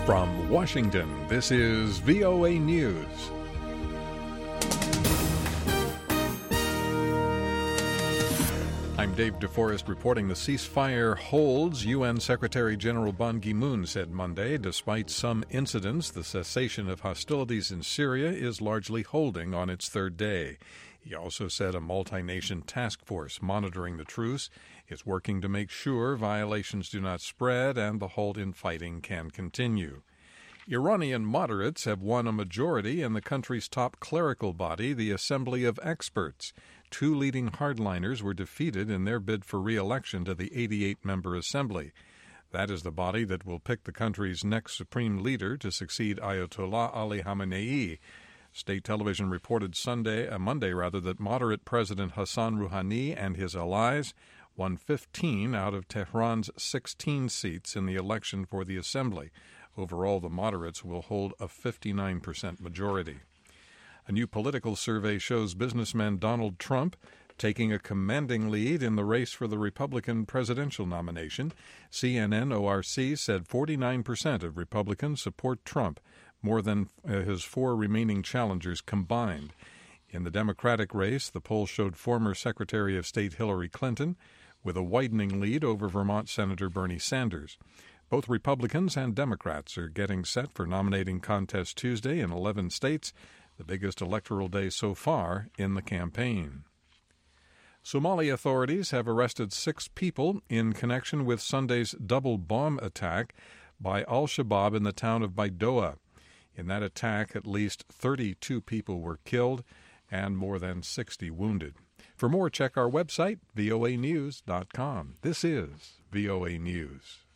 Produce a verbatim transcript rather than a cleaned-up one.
From Washington, this is V O A News. I'm Dave DeForest reporting the ceasefire holds. U N Secretary General Ban Ki-moon said Monday, despite some incidents, the cessation of hostilities in Syria is largely holding on its third day. He also said a multi-nation task force monitoring the truce is working to make sure violations do not spread and the halt in fighting can continue. Iranian moderates have won a majority in the country's top clerical body, the Assembly of Experts. Two leading hardliners were defeated in their bid for re-election to the eighty-eight member assembly. That is the body that will pick the country's next supreme leader to succeed Ayatollah Ali Khamenei. State television reported Sunday, uh, Monday rather, that moderate President Hassan Rouhani and his allies won fifteen out of Tehran's sixteen seats in the election for the assembly. Overall, the moderates will hold a fifty-nine percent majority. A new political survey shows businessman Donald Trump taking a commanding lead in the race for the Republican presidential nomination. C N N O R C said forty-nine percent of Republicans support Trump, more than uh, his four remaining challengers combined. In the Democratic race, the poll showed former Secretary of State Hillary Clinton with a widening lead over Vermont Senator Bernie Sanders. Both Republicans and Democrats are getting set for nominating contests Tuesday in eleven states, the biggest electoral day so far in the campaign. Somali authorities have arrested six people in connection with Sunday's double bomb attack by al-Shabaab in the town of Baidoa. In that attack, at least thirty-two people were killed and more than sixty wounded. For more, check our website, V O A news dot com. This is V O A News.